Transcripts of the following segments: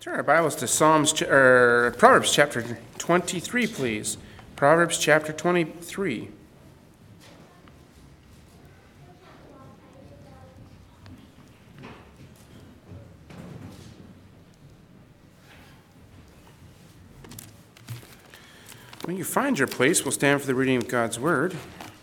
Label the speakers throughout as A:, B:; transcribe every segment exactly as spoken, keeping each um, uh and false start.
A: Turn our Bibles to Psalms or Proverbs chapter twenty-three, please. Proverbs chapter twenty-three. When you find your place, we'll stand for the reading of God's Word.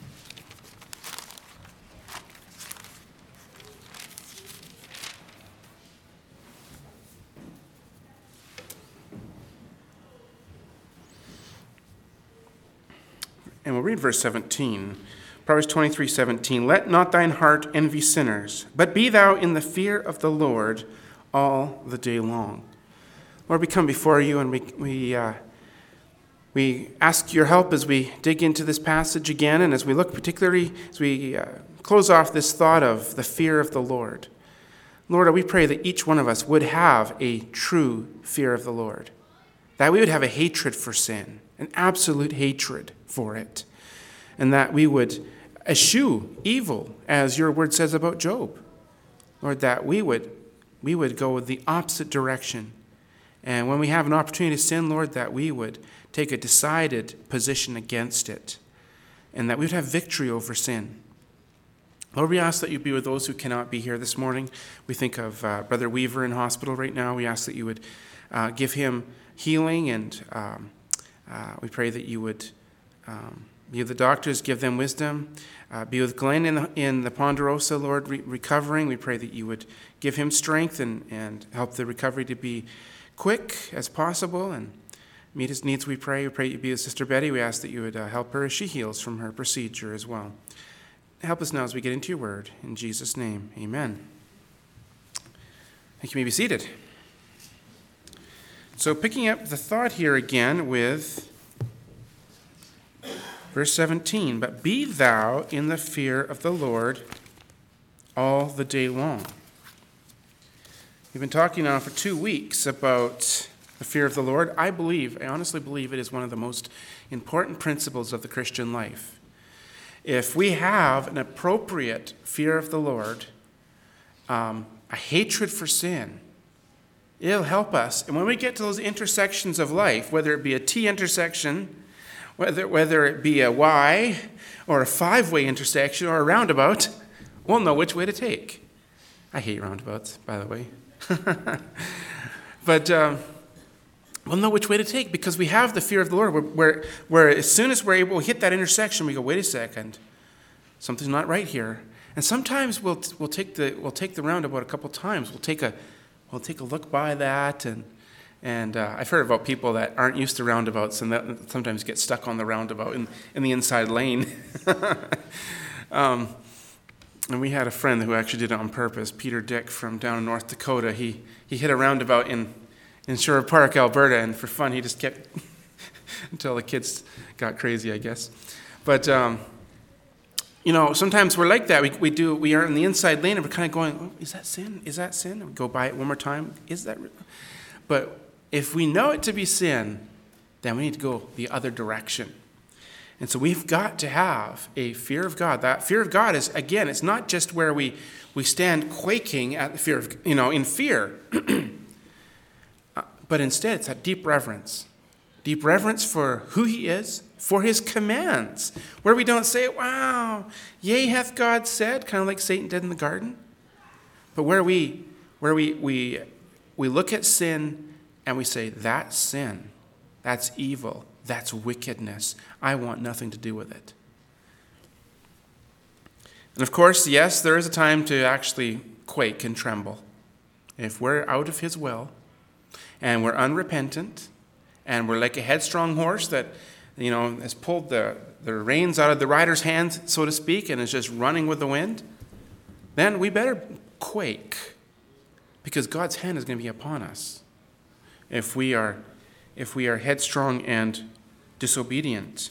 A: And we'll read verse seventeen. Proverbs twenty-three, seventeen. Let not thine heart envy sinners, but be thou in the fear of the Lord all the day long. Lord, we come before you and we we uh, we ask your help as we dig into this passage again, and as we look particularly, as we uh, close off this thought of the fear of the Lord. Lord, we pray that each one of us would have a true fear of the Lord, that we would have a hatred for sin, an absolute hatred for it, and that we would eschew evil, as your word says about Job. Lord, that we would we would go the opposite direction. And when we have an opportunity to sin, Lord, that we would take a decided position against it, and that we would have victory over sin. Lord, we ask that you be with those who cannot be here this morning. We think of uh, Brother Weaver in hospital right now. We ask that you would uh, give him healing, and um, uh, we pray that you would um, be with the doctors, give them wisdom. Uh, be with Glenn in the, in the Ponderosa, Lord, re- recovering. We pray that you would give him strength and, and help the recovery to be quick as possible and meet his needs, we pray. We pray you be with Sister Betty. We ask that you would uh, help her as she heals from her procedure as well. Help us now as we get into your word. In Jesus' name, amen. Thank you. You may be seated. So picking up the thought here again with verse seventeen. But be thou in the fear of the Lord all the day long. We've been talking now for two weeks about the fear of the Lord. I believe, I honestly believe it is one of the most important principles of the Christian life. If we have an appropriate fear of the Lord, um, a hatred for sin, it'll help us. And when we get to those intersections of life, whether it be a T intersection, whether, whether it be a Y, or a five-way intersection, or a roundabout, we'll know which way to take. I hate roundabouts, by the way. but um, we'll know which way to take because we have the fear of the Lord where, where, where as soon as we're able to hit that intersection, we go, wait a second, something's not right here. And sometimes we'll we'll take the we'll take the roundabout a couple times. We'll take a we'll take a look by that, and and uh, I've heard about people that aren't used to roundabouts and that sometimes get stuck on the roundabout in, in the inside lane. um, And we had a friend who actually did it on purpose, Peter Dick from down in North Dakota. He he hit a roundabout in, in Sherwood Park, Alberta, and for fun he just kept, until the kids got crazy, I guess. But, um, you know, sometimes we're like that. We we do we are in the inside lane and we're kind of going, oh, is that sin? Is that sin? And we go by it one more time. Is that real? But if we know it to be sin, then we need to go the other direction. And so we've got to have a fear of God. That fear of God is, again, it's not just where we, we stand quaking at the fear of, you know, in fear. But instead, it's that deep reverence. Deep reverence for who he is, for his commands. Where we don't say, wow, yea hath God said, kind of like Satan did in the garden. But where we where we we we look at sin and we say, that's sin. That's evil. That's wickedness. I want nothing to do with it. And of course, yes, there is a time to actually quake and tremble. If we're out of his will and we're unrepentant and we're like a headstrong horse that, you know, has pulled the, the reins out of the rider's hands, so to speak, and is just running with the wind, then we better quake because God's hand is going to be upon us if we are if we are headstrong and disobedient.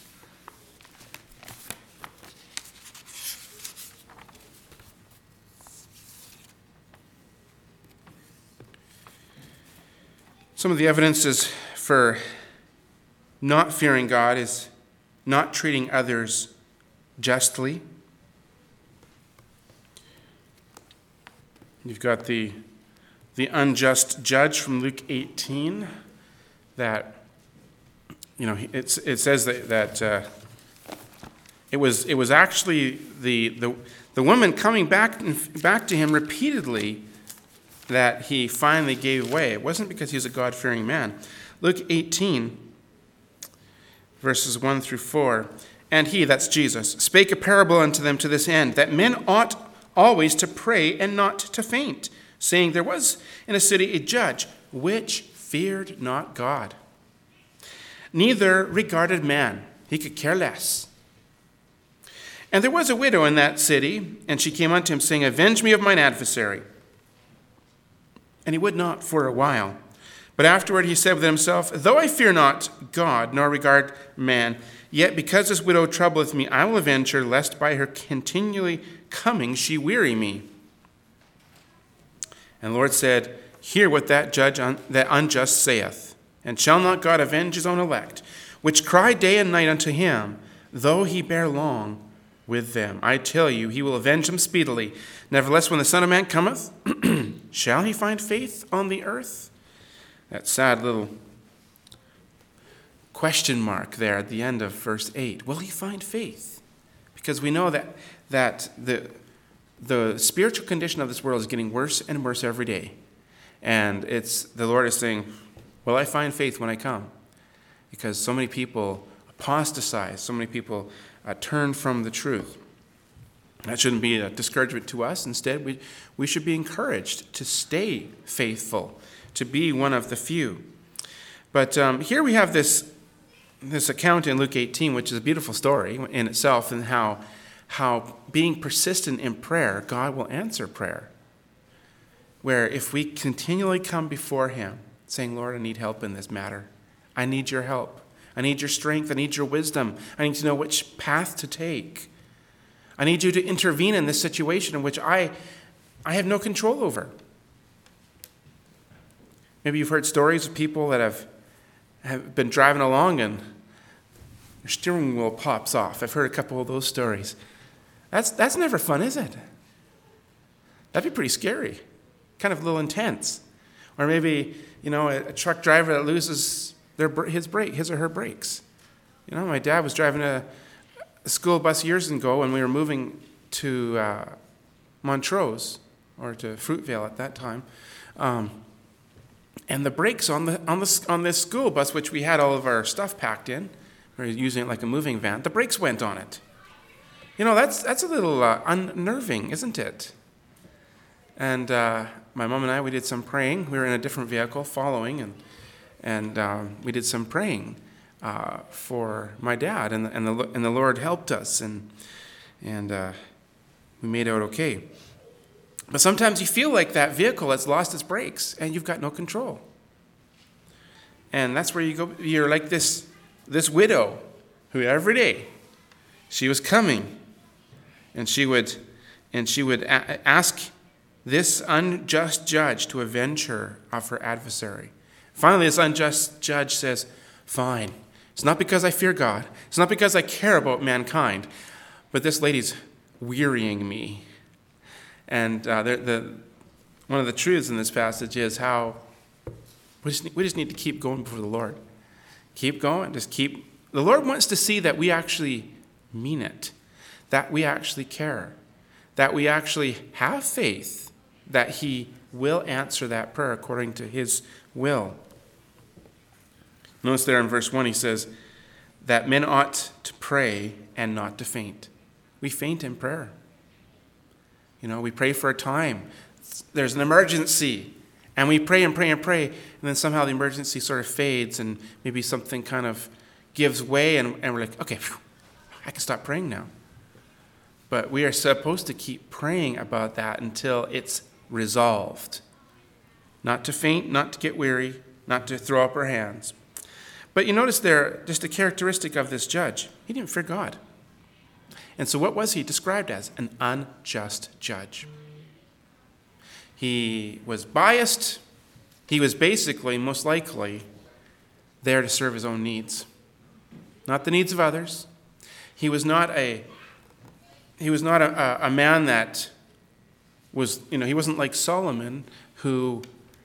A: Some of the evidences for not fearing God is not treating others justly. You've got the the unjust judge from Luke eighteen, that, you know, it's, it says that, that uh, it was it was actually the, the the woman coming back back to him repeatedly that he finally gave way. It wasn't because he was a God-fearing man. Luke eighteen, verses one through four. And he, that's Jesus, spake a parable unto them to this end, that men ought always to pray and not to faint, saying, there was in a city a judge, which feared not God, neither regarded man. He could care less. And there was a widow in that city, and she came unto him, saying, avenge me of mine adversary. And he would not for a while. But afterward he said within himself, though I fear not God, nor regard man, yet because this widow troubleth me, I will avenge her, lest by her continually coming she weary me. And the Lord said, hear what that judge, un- that unjust saith. And shall not God avenge his own elect, which cry day and night unto him, though he bear long with them? I tell you, he will avenge them speedily. Nevertheless, when the Son of Man cometh, shall he find faith on the earth? That sad little question mark there at the end of verse eight. Will he find faith? Because we know that that the the spiritual condition of this world is getting worse and worse every day. And it's the Lord is saying, will I find faith when I come? Because so many people apostatize, so many people uh, turn from the truth. That shouldn't be a discouragement to us. Instead, we, we should be encouraged to stay faithful, to be one of the few. But um, here we have this this account in Luke eighteen, which is a beautiful story in itself, and how how being persistent in prayer, God will answer prayer. Where if we continually come before him, saying, Lord, I need help in this matter. I need your help. I need your strength. I need your wisdom. I need to know which path to take. I need you to intervene in this situation in which I, I have no control over. Maybe you've heard stories of people that have, have been driving along and their steering wheel pops off. I've heard a couple of those stories. That's, that's never fun, is it? That'd be pretty scary. Kind of a little intense. Or maybe, you know, a, a truck driver that loses their his brake, his or her brakes. You know, my dad was driving a, a school bus years ago when we were moving to uh, Montrose, or to Fruitvale at that time. Um, and the brakes on the on the on this school bus, which we had all of our stuff packed in, we were using it like a moving van. The brakes went on it. You know, that's that's a little uh, unnerving, isn't it? And uh, my mom and I, we did some praying. We were in a different vehicle following, and and um, we did some praying uh, for my dad, and the, and the and the Lord helped us, and and uh, we made out okay. But sometimes you feel like that vehicle has lost its brakes, and you've got no control. And that's where you go. You're like this this widow, who every day she was coming, and she would and she would a- ask this unjust judge to avenge her of her adversary. Finally, this unjust judge says, fine. It's not because I fear God. It's not because I care about mankind. But this lady's wearying me. And uh, the, the, one of the truths in this passage is how we just, we just need to keep going before the Lord. Keep going. Just keep. The Lord wants to see that we actually mean it. That we actually care. That we actually have faith that he will answer that prayer according to his will. Notice there in verse one, he says that men ought to pray and not to faint. We faint in prayer. You know, we pray for a time. There's an emergency. And we pray and pray and pray. And then somehow the emergency sort of fades and maybe something kind of gives way. And, and we're like, okay, phew, I can stop praying now. But we are supposed to keep praying about that until it's resolved. Not to faint, not to get weary, not to throw up our hands. But you notice there, just a characteristic of this judge. He didn't fear God. And so what was he described as? An unjust judge. He was biased. He was basically, most likely, there to serve his own needs. Not the needs of others. He was not a He was not a, a man that was, you know, he wasn't like Solomon, who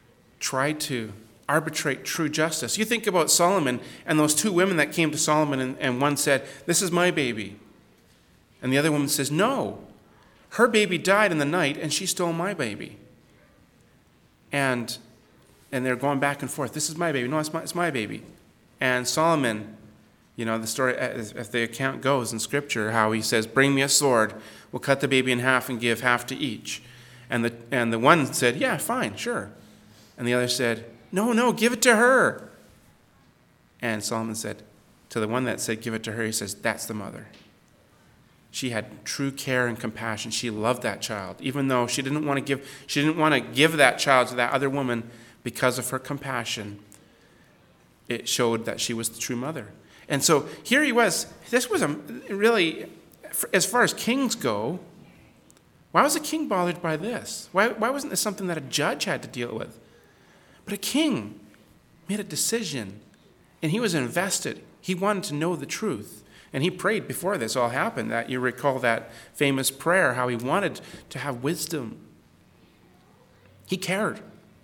A: tried to arbitrate true justice. You think about Solomon and those two women that came to Solomon, and, and one said, "This is my baby." And the other woman says, "No, her baby died in the night and she stole my baby." And and they're going back and forth. "This is my baby." "No, it's my, it's my baby." And Solomon, you know, the story, as, as the account goes in Scripture, how he says, "Bring me a sword. We'll cut the baby in half and give half to each." And the and the one said, "Yeah, fine, sure." And the other said, "No, no, give it to her." And Solomon said, to the one that said, "Give it to her," he says, "That's the mother." She had true care and compassion. She loved that child, even though she didn't want to give, she didn't want to give that child to that other woman because of her compassion. It showed that she was the true mother. And so here he was. This was a really, as far as kings go, why was a king bothered by this? Why, why wasn't this something that a judge had to deal with? But a king made a decision, and he was invested. He wanted to know the truth. And he prayed before this all happened. That you recall that famous prayer, how he wanted to have wisdom. He cared.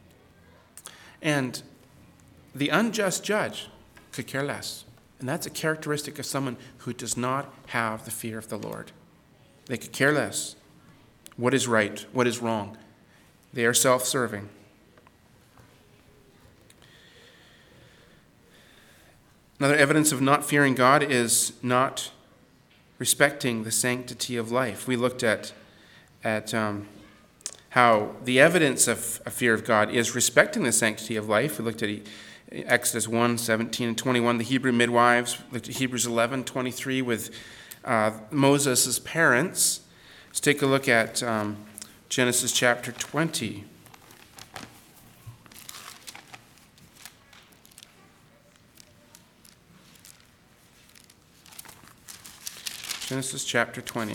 A: And the unjust judge could care less. And that's a characteristic of someone who does not have the fear of the Lord. They could care less. What is right? What is wrong? They are self-serving. Another evidence of not fearing God is not respecting the sanctity of life. We looked at, at um, how the evidence of a fear of God is respecting the sanctity of life. We looked at Exodus one, seventeen and twenty-one, the Hebrew midwives. We looked at Hebrews eleven, twenty-three with uh, Moses' parents. Let's take a look at um, Genesis chapter twenty. Genesis chapter twenty.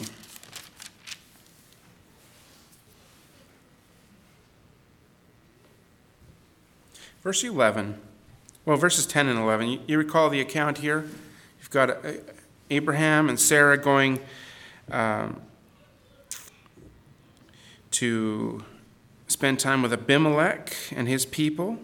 A: Verse eleven. Well, verses ten and eleven. You, you recall the account here? You've got uh, Abraham and Sarah going um, to spend time with Abimelech and his people.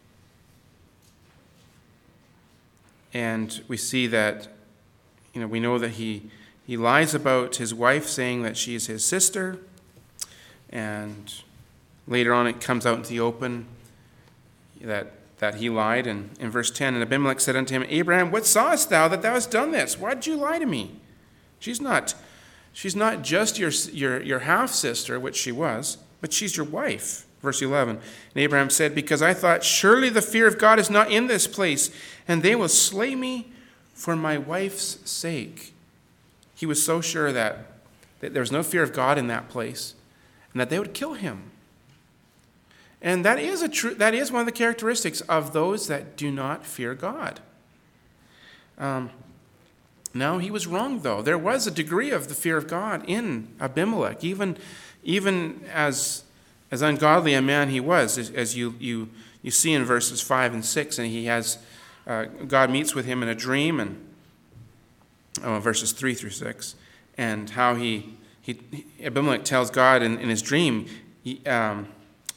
A: And we see that, you know, we know that he... He lies about his wife, saying that she is his sister. And later on it comes out into the open that, that he lied. And in verse ten, "And Abimelech said unto him, Abraham, what sawest thou that thou hast done this? Why did you lie to me? She's not, she's not just your, your, your half-sister," which she was, "but she's your wife." Verse eleven, "And Abraham said, Because I thought, surely the fear of God is not in this place, and they will slay me for my wife's sake." He was so sure that, that there was no fear of God in that place, and that they would kill him. And that is a true, that is one of the characteristics of those that do not fear God. Um, no, he was wrong, though. There was a degree of the fear of God in Abimelech, even, even as, as ungodly a man he was, as, as you, you, you see in verses five and six, and he has, uh, God meets with him in a dream, and Oh, verses three through six, and how he, he Abimelech tells God in, in his dream, he, um,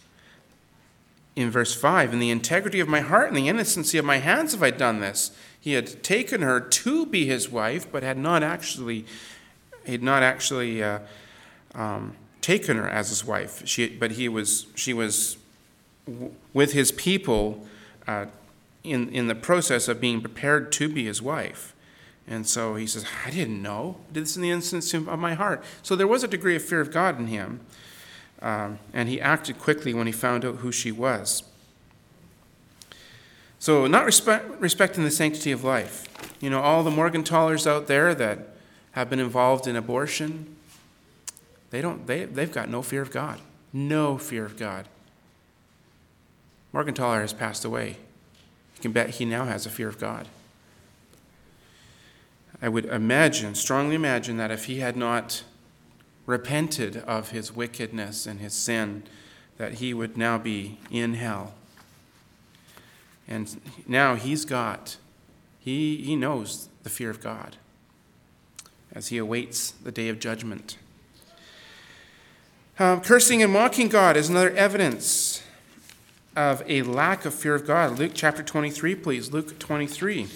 A: in verse five, "In the integrity of my heart and the innocency of my hands have I done this." He had taken her to be his wife, but had not actually, had not actually uh, um, taken her as his wife. She, but he was, she was w- with his people uh, in in the process of being prepared to be his wife. And so he says, "I didn't know. I did this in the instance of my heart." So there was a degree of fear of God in him. Um, and he acted quickly when he found out who she was. So not respect, respecting the sanctity of life. You know, all the Morgenthalers out there that have been involved in abortion, they don't, they, they've got no fear of God. No fear of God. Morgenthaler has passed away. You can bet he now has a fear of God. I would imagine, strongly imagine, that if he had not repented of his wickedness and his sin, that he would now be in hell. And now he's got, he, he knows the fear of God as he awaits the day of judgment. Um, cursing and mocking God is another evidence of a lack of fear of God. Luke chapter twenty-three, please. Luke twenty-three.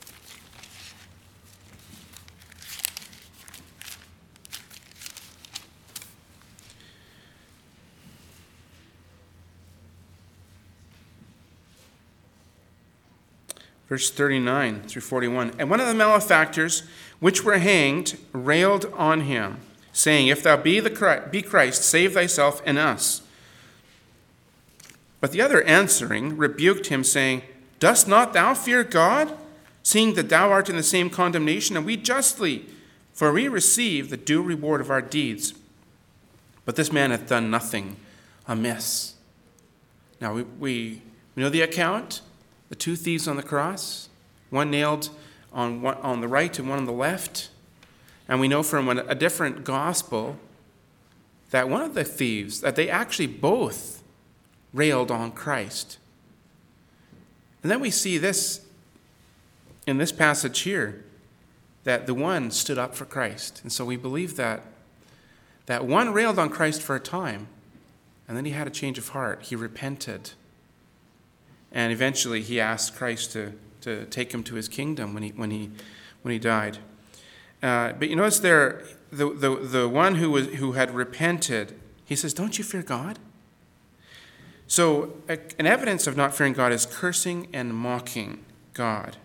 A: Verse thirty-nine through forty-one. And one of the malefactors which were hanged railed on him, saying, If thou be the Christ, be Christ, save thyself and us. But the other answering rebuked him, saying, Dost not thou fear God, seeing that thou art in the same condemnation, and we justly, for we receive the due reward of our deeds. But this man hath done nothing amiss. Now we, we, we know the account. The two thieves on the cross, one nailed on one, on the right and one on the left. And we know from a different gospel that one of the thieves, that they actually both railed on Christ. And then we see this in this passage here, that the one stood up for Christ. And so we believe that that one railed on Christ for a time, and then he had a change of heart. He repented. And eventually he asked Christ to, to take him to his kingdom when he when he when he died. Uh, but you notice there, the, the, the one who was who had repented, he says, Don't you fear God? So a, an evidence of not fearing God is cursing and mocking God.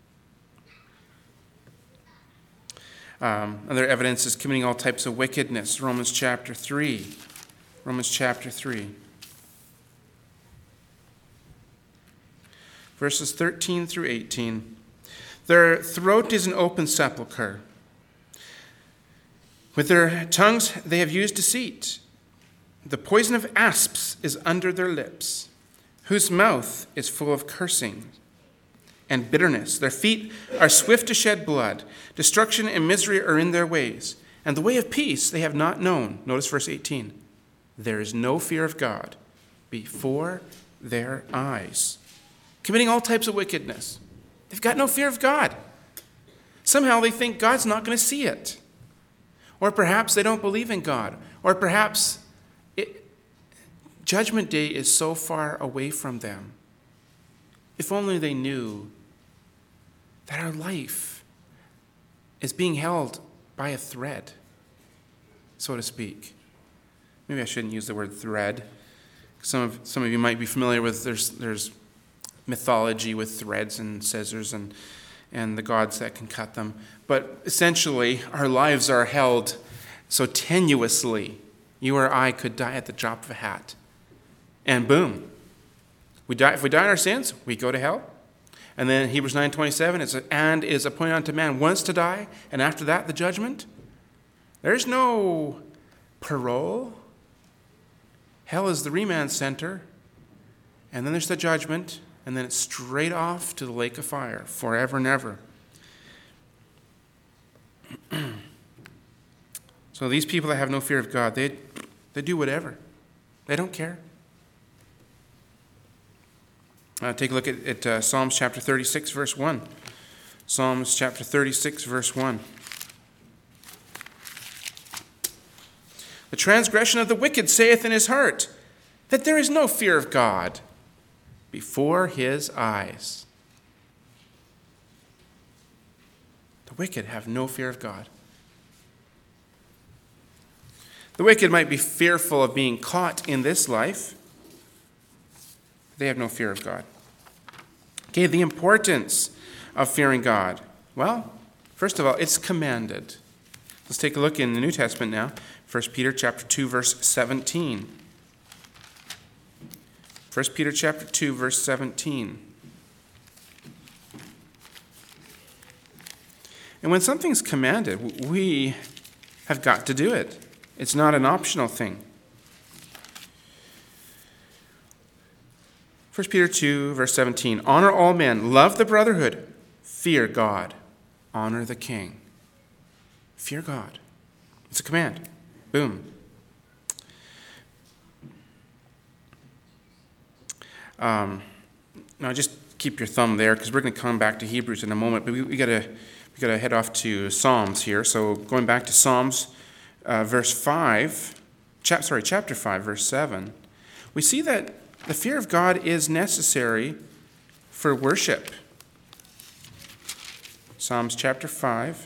A: Um, other evidence is committing all types of wickedness. Romans chapter three. Romans chapter three. Verses thirteen through eighteen. Their throat is an open sepulchre. With their tongues they have used deceit. The poison of asps is under their lips, whose mouth is full of cursing and bitterness. Their feet are swift to shed blood. Destruction and misery are in their ways, and the way of peace they have not known. Notice verse eighteen. There is no fear of God before their eyes. Committing all types of wickedness. They've got no fear of God. Somehow they think God's not going to see it. Or perhaps they don't believe in God. Or perhaps it, Judgment Day is so far away from them. If only they knew that our life is being held by a thread, so to speak. Maybe I shouldn't use the word thread. Some of, some of you might be familiar with there's there's mythology with threads and scissors and, and the gods that can cut them. But essentially, our lives are held so tenuously. You or I could die at the drop of a hat. And boom. We die, if we die in our sins, we go to hell. And then Hebrews nine twenty-seven, it's and is appointed unto man once to die, and after that the judgment. There's no parole. Hell is the remand center. And then there's the judgment. And then it's straight off to the lake of fire, forever and ever. So these people that have no fear of God, they, they do whatever. They don't care. Uh, take a look at, at uh, Psalms chapter thirty-six, verse one. Psalms chapter thirty-six, verse one. The transgression of the wicked saith in his heart, that there is no fear of God before his eyes. The wicked have no fear of God. The wicked might be fearful of being caught in this life. They have no fear of God. Okay, the importance of fearing God. Well, first of all, it's commanded. Let's take a look in the New Testament now. First Peter chapter two, verse seventeen. First Peter chapter two, verse seventeen. And when something's commanded, we have got to do it. It's not an optional thing. First Peter two, verse seventeen. Honor all men, love the brotherhood, fear God, honor the king. Fear God. It's a command. Boom. Um, now just keep your thumb there because we're going to come back to Hebrews in a moment, but we, we gotta we gotta head off to Psalms here. So going back to Psalms, uh, verse five, chap, sorry, chapter five, verse seven, we see that the fear of God is necessary for worship. Psalms chapter five,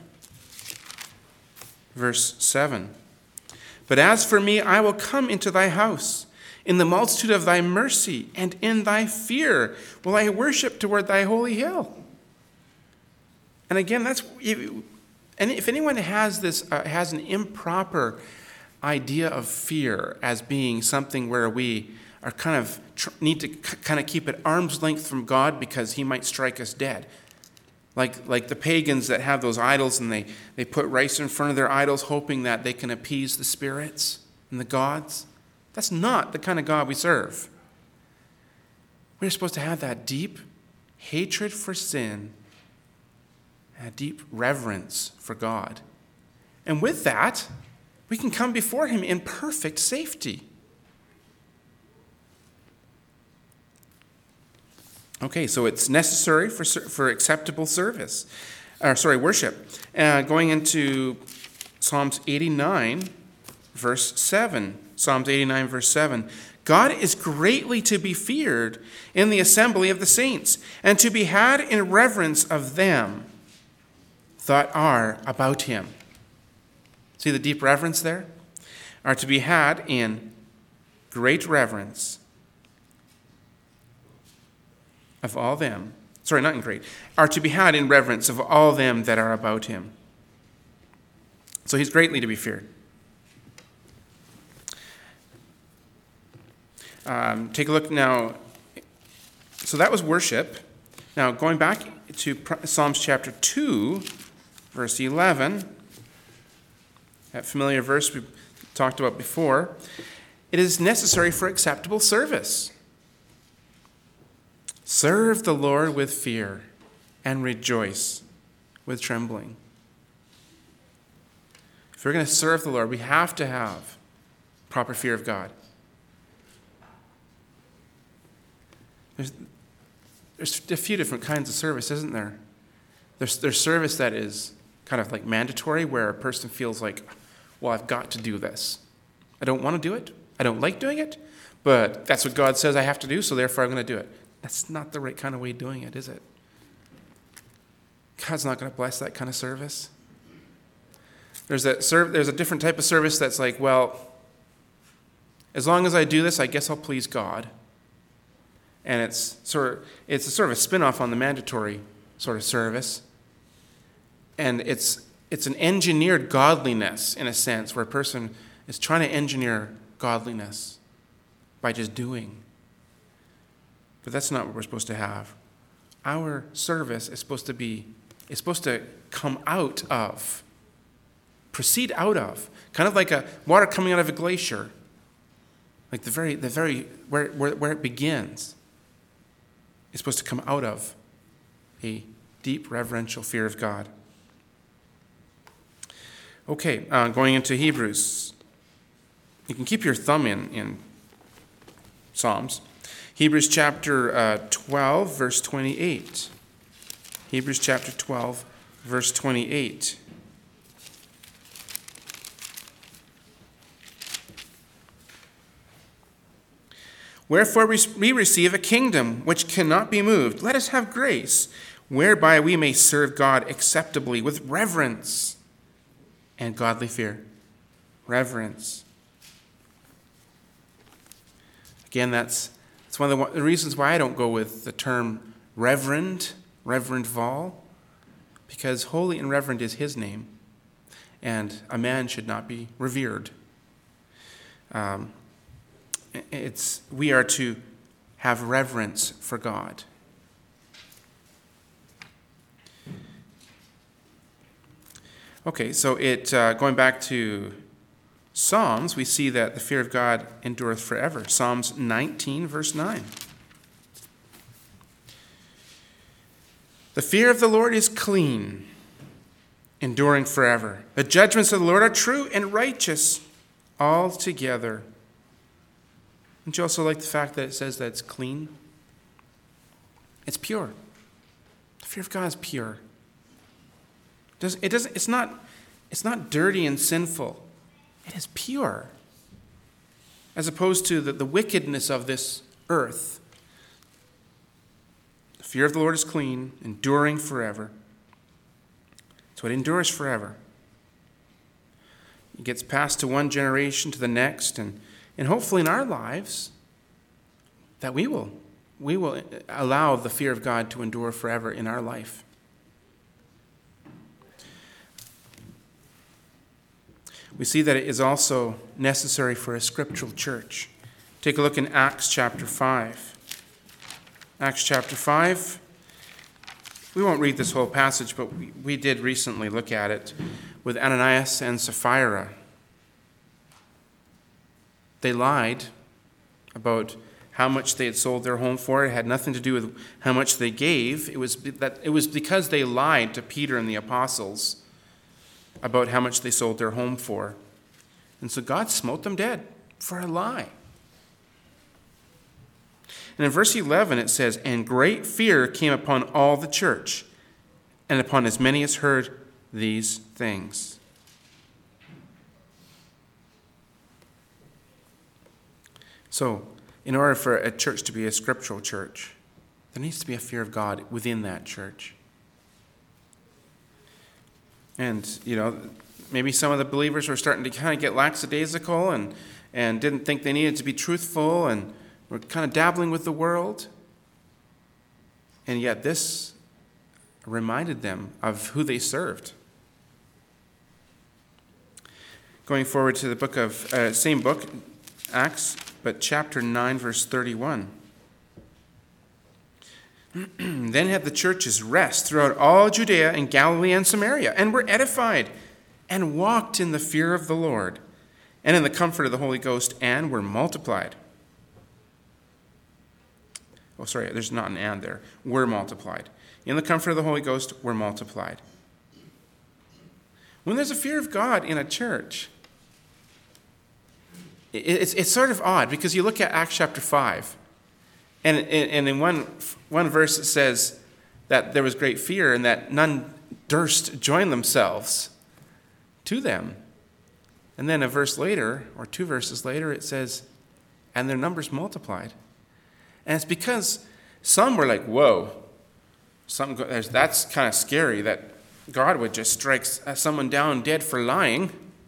A: verse seven. But as for me, I will come into thy house. In the multitude of thy mercy and in thy fear will I worship toward thy holy hill. And again, that's and if anyone has this uh, has an improper idea of fear as being something where we are kind of tr- need to c- kind of keep at arm's length from God because he might strike us dead. Like like the pagans that have those idols and they, they put rice in front of their idols hoping that they can appease the spirits and the gods. That's not the kind of God we serve. We're supposed to have that deep hatred for sin, a deep reverence for God. And with that, we can come before him in perfect safety. Okay, so it's necessary for for acceptable service, or sorry, worship. Uh, going into Psalms eighty-nine, verse seven. Psalms eighty-nine, verse seven. God is greatly to be feared in the assembly of the saints, and to be had in reverence of them that are about him. See the deep reverence there? Are to be had in great reverence of all them. Sorry, not in great. Are to be had in reverence of all them that are about him. So he's greatly to be feared. Um, take a look now. So that was worship. Now going back to Psalms chapter two, verse eleven, that familiar verse we talked about before. It is necessary for acceptable service. Serve the Lord with fear and rejoice with trembling. If we're going to serve the Lord, we have to have proper fear of God. There's, there's a few different kinds of service, isn't there? There's, there's service that is kind of like mandatory, where a person feels like, well, I've got to do this. I don't want to do it. I don't like doing it, but that's what God says I have to do, so therefore I'm going to do it. That's not the right kind of way of doing it, is it? God's not going to bless that kind of service. There's a, serv- there's a different type of service that's like, well, as long as I do this, I guess I'll please God. And it's sort of, it's a sort of a spin-off on the mandatory sort of service. And it's it's an engineered godliness, in a sense, where a person is trying to engineer godliness by just doing. But that's not what we're supposed to have. Our service is supposed to be, is supposed to come out of, proceed out of, kind of like a water coming out of a glacier. Like the very, the very, where, where, where it begins. It's supposed to come out of a deep reverential fear of God. Okay, uh, going into Hebrews. You can keep your thumb in, in Psalms. Hebrews chapter uh, twelve, verse twenty-eight. Hebrews chapter twelve, verse twenty-eight. Wherefore we receive a kingdom which cannot be moved. Let us have grace, whereby we may serve God acceptably with reverence and godly fear. Reverence. Again, that's, that's one of the, the reasons why I don't go with the term reverend, Reverend Vol, because holy and reverend is his name, and a man should not be revered. Um, It's we are to have reverence for God. Okay, so it uh, going back to Psalms, we see that the fear of God endureth forever. Psalms nineteen, verse nine. The fear of the Lord is clean, enduring forever. The judgments of the Lord are true and righteous altogether. Don't you also like the fact that it says that it's clean? It's pure. The fear of God is pure. It doesn't, it doesn't, it's not, it's not dirty and sinful. It is pure. As opposed to the, the wickedness of this earth. The fear of the Lord is clean, enduring forever. So it endures forever. It gets passed to one generation to the next, and, and hopefully in our lives that we will, we will allow the fear of God to endure forever in our life. We see that it is also necessary for a scriptural church. Take a look in Acts chapter five. Acts chapter five. We won't read this whole passage, but we, we did recently look at it with Ananias and Sapphira. They lied about how much they had sold their home for. It had nothing to do with how much they gave. It was that it was because they lied to Peter and the apostles about how much they sold their home for. And so God smote them dead for a lie. And in verse eleven it says, "And great fear came upon all the church, and upon as many as heard these things." So, in order for a church to be a scriptural church, there needs to be a fear of God within that church. And, you know, maybe some of the believers were starting to kind of get lackadaisical and, and didn't think they needed to be truthful and were kind of dabbling with the world. And yet this reminded them of who they served. Going forward to the book of, uh, same book, Acts, but chapter nine, verse thirty-one. "Then had the churches rest throughout all Judea and Galilee and Samaria, and were edified, and walked in the fear of the Lord, and in the comfort of the Holy Ghost, and were multiplied." Oh, sorry, there's not an and there. Were multiplied. In the comfort of the Holy Ghost, were multiplied. When there's a fear of God in a church, it's, it's sort of odd, because you look at Acts chapter five, and, and in one, one verse it says that there was great fear and that none durst join themselves to them. And then a verse later, or two verses later, it says, "And their numbers multiplied." And it's because some were like, whoa, something, that's kind of scary that God would just strike someone down dead for lying.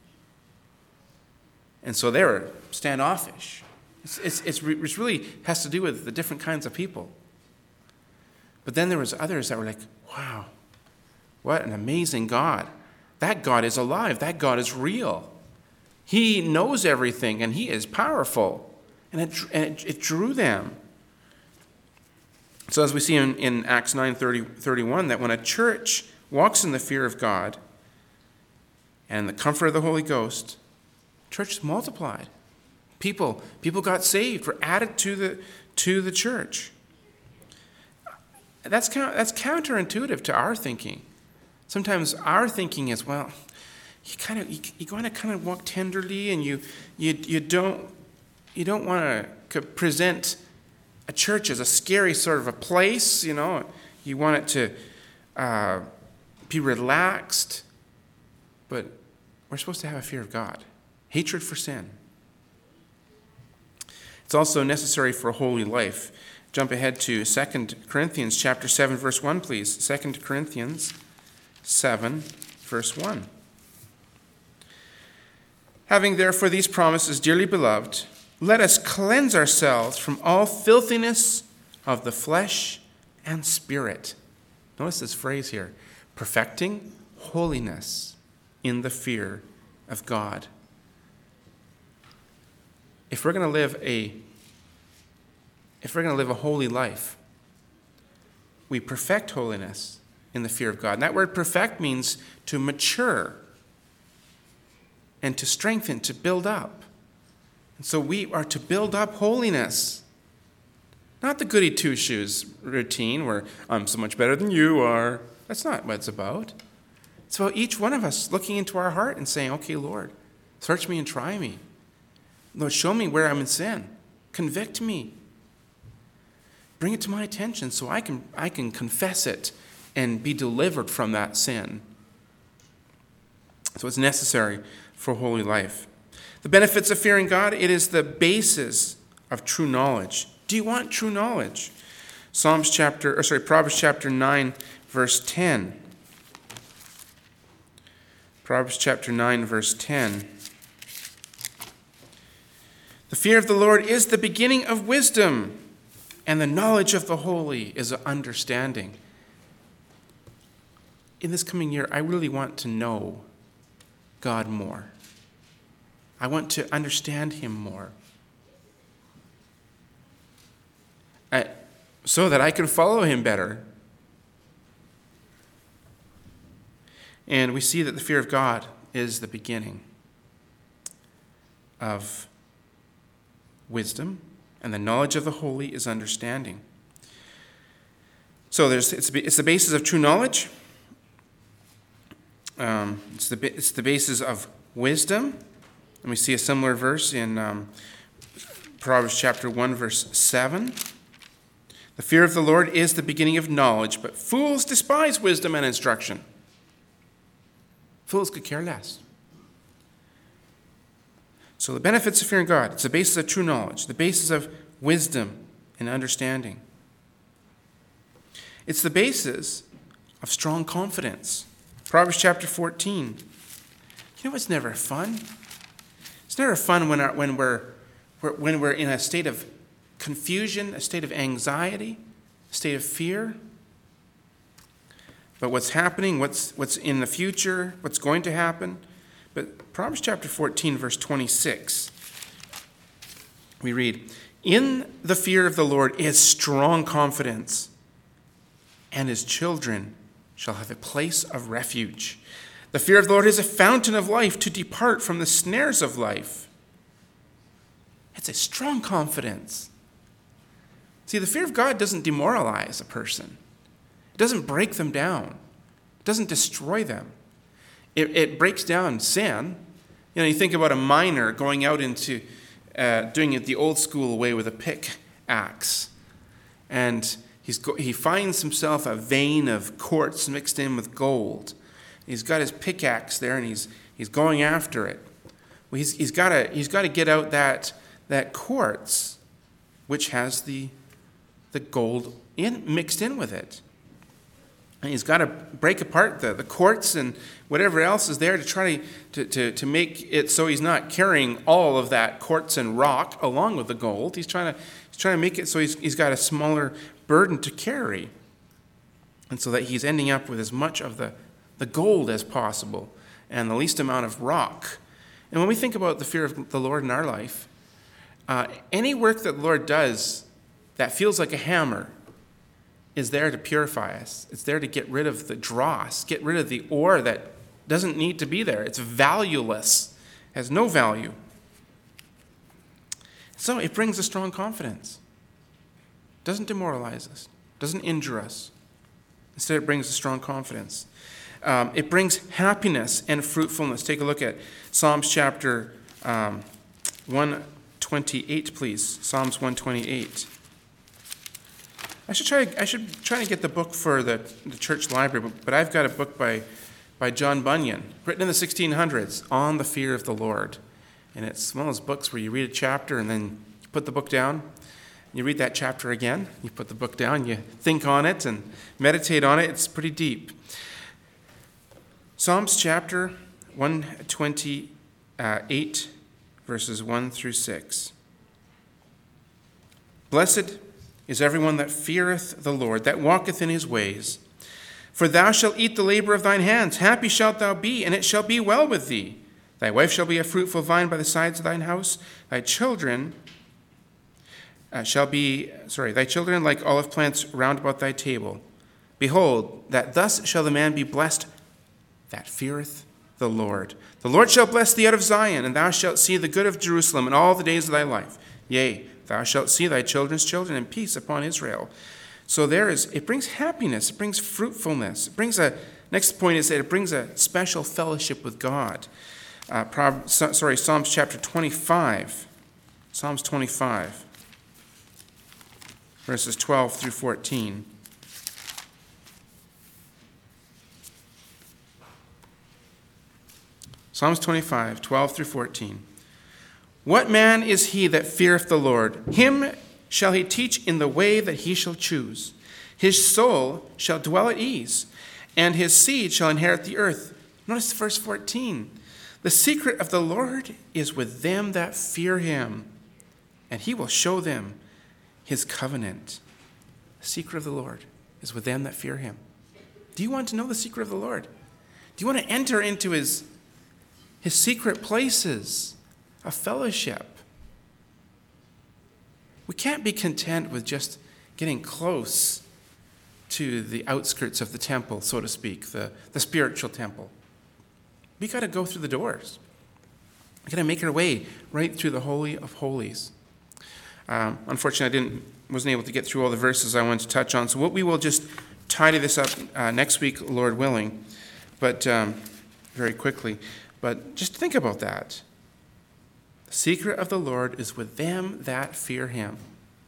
A: And so they were standoffish. It's, it's, it's, it really has to do with the different kinds of people. But then there was others that were like, wow, what an amazing God. That God is alive. That God is real. He knows everything, and he is powerful. And it, and it, it drew them. So as we see in, in Acts nine thirty, thirty-one, that when a church walks in the fear of God and in the comfort of the Holy Ghost, church multiplied. People, people got saved, were added to the to the church. That's that's counterintuitive to our thinking. Sometimes our thinking is, well, you kind of you, you want to kind of walk tenderly, and you you you don't you don't want to present a church as a scary sort of a place. You know, you want it to uh, be relaxed, but we're supposed to have a fear of God, hatred for sin. It's also necessary for a holy life. Jump ahead to Second Corinthians chapter seven, verse one, please. Second Corinthians seven, verse one. "Having therefore these promises, dearly beloved, let us cleanse ourselves from all filthiness of the flesh and spirit." Notice this phrase here. Perfecting holiness in the fear of God. If we're going to live a if we're going to live a holy life, we perfect holiness in the fear of God. And that word perfect means to mature and to strengthen, to build up. And so we are to build up holiness. Not the goody two-shoes routine where I'm so much better than you are. That's not what it's about. It's about each one of us looking into our heart and saying, okay, Lord, search me and try me. Lord, show me where I'm in sin. Convict me. Bring it to my attention so I can, I can confess it and be delivered from that sin. So it's necessary for holy life. The benefits of fearing God, it is the basis of true knowledge. Do you want true knowledge? Psalms chapter, or sorry, Proverbs chapter nine, verse ten. Proverbs chapter nine, verse ten. The fear of the Lord is the beginning of wisdom, and the knowledge of the holy is understanding. In this coming year, I really want to know God more. I want to understand him more. I, so that I can follow him better. And we see that the fear of God is the beginning of wisdom, and the knowledge of the holy is understanding. So there's it's, it's the basis of true knowledge. Um, it's the it's the basis of wisdom. And we see a similar verse in um, Proverbs chapter one, verse seven. The fear of the Lord is the beginning of knowledge, but fools despise wisdom and instruction. Fools could care less. So the benefits of fearing God, it's the basis of true knowledge, the basis of wisdom and understanding. It's the basis of strong confidence. Proverbs chapter fourteen. You know what's never fun? It's never fun when, our, when, we're, when we're in a state of confusion, a state of anxiety, a state of fear. But what's happening, what's, what's in the future, what's going to happen. But Proverbs chapter fourteen, verse twenty-six, we read, "In the fear of the Lord is strong confidence, and his children shall have a place of refuge. The fear of the Lord is a fountain of life, to depart from the snares of life." It's a strong confidence. See, the fear of God doesn't demoralize a person. It doesn't break them down. It doesn't destroy them. It, it breaks down sin. You know, you think about a miner going out into uh, doing it the old school way with a pickaxe. And he's go, he finds himself a vein of quartz mixed in with gold. He's got his pickaxe there, and he's he's going after it. Well, he's he's got to he's got to get out that that quartz, which has the the gold in mixed in with it. And he's got to break apart the, the quartz and whatever else is there to try to, to, to make it so he's not carrying all of that quartz and rock along with the gold. He's trying to he's trying to make it so he's he's got a smaller burden to carry. And so that he's ending up with as much of the, the gold as possible and the least amount of rock. And when we think about the fear of the Lord in our life, uh, any work that the Lord does that feels like a hammer is there to purify us. It's there to get rid of the dross, get rid of the ore that doesn't need to be there. It's valueless, has no value. So it brings a strong confidence. It doesn't demoralize us, doesn't injure us. Instead, it brings a strong confidence. Um, it brings happiness and fruitfulness. Take a look at Psalms chapter um, one twenty-eight, please. Psalms one twenty-eight. I should try. I should try to get the book for the, the church library, but I've got a book by by John Bunyan, written in the sixteen hundreds, on the fear of the Lord, and it's one of those books where you read a chapter and then you put the book down. You read that chapter again. You put the book down. You think on it and meditate on it. It's pretty deep. Psalms chapter one twenty-eight, verses one through six. Blessed is everyone that feareth the Lord, that walketh in his ways. For thou shalt eat the labor of thine hands. Happy shalt thou be, and it shall be well with thee. Thy wife shall be a fruitful vine by the sides of thine house. Thy children uh, shall be, sorry, thy children like olive plants round about thy table. Behold, that thus shall the man be blessed that feareth the Lord. The Lord shall bless thee out of Zion, and thou shalt see the good of Jerusalem in all the days of thy life. Yea, thou shalt see thy children's children, and peace upon Israel. So there is, it brings happiness, it brings fruitfulness. It brings a, next point is that it brings a special fellowship with God. Uh, Prob, so, sorry, Psalms chapter twenty-five. Psalms twenty-five, verses twelve through fourteen. Psalms twenty-five, twelve through fourteen. What man is he that feareth the Lord? Him shall he teach in the way that he shall choose. His soul shall dwell at ease, and his seed shall inherit the earth. Notice verse fourteen. The secret of the Lord is with them that fear him, and he will show them his covenant. The secret of the Lord is with them that fear him. Do you want to know the secret of the Lord? Do you want to enter into his, his secret places of fellowship? We can't be content with just getting close to the outskirts of the temple, so to speak, the, the spiritual temple. We got to go through the doors. We got to make our way right through the Holy of Holies. Um, unfortunately, I didn't wasn't able to get through all the verses I wanted to touch on. So what we will just tidy this up uh, next week, Lord willing, but um, very quickly. But just think about that. The secret of the Lord is with them that fear him,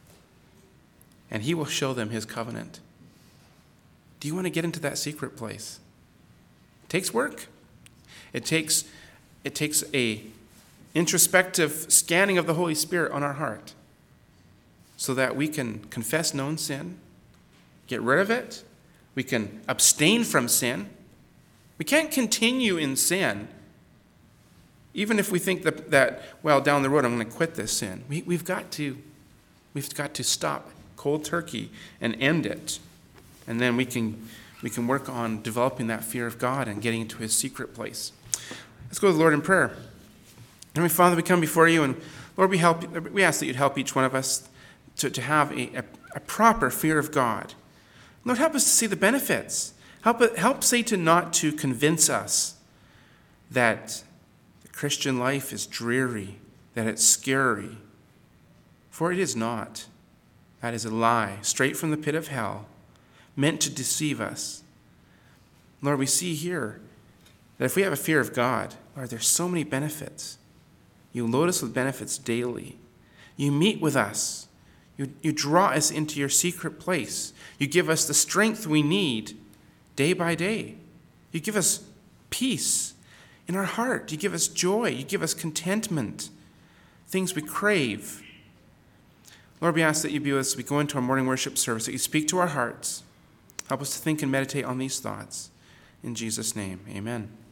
A: and he will show them his covenant. Do you want to get into that secret place? It takes work. It takes it takes a introspective scanning of the Holy Spirit on our heart so that we can confess known sin, get rid of it. We can abstain from sin. We can't continue in sin, even if we think that, that well, down the road I'm going to quit this sin. We, we've got to, we've got to stop cold turkey and end it, and then we can we can work on developing that fear of God and getting into his secret place. Let's go to the Lord in prayer. Heavenly Father, we come before you, and Lord, we help. We ask that you'd help each one of us to, to have a, a, a proper fear of God. Lord, help us to see the benefits. Help, help Satan not to convince us that the Christian life is dreary, that it's scary. For it is not. That is a lie, straight from the pit of hell, meant to deceive us. Lord, we see here that if we have a fear of God, Lord, there's so many benefits. You load us with benefits daily. You meet with us. You, you draw us into your secret place. You give us the strength we need day by day. You give us peace in our heart. You give us joy. You give us contentment, things we crave. Lord, we ask that you be with us as we go into our morning worship service, that you speak to our hearts. Help us to think and meditate on these thoughts. In Jesus' name, amen.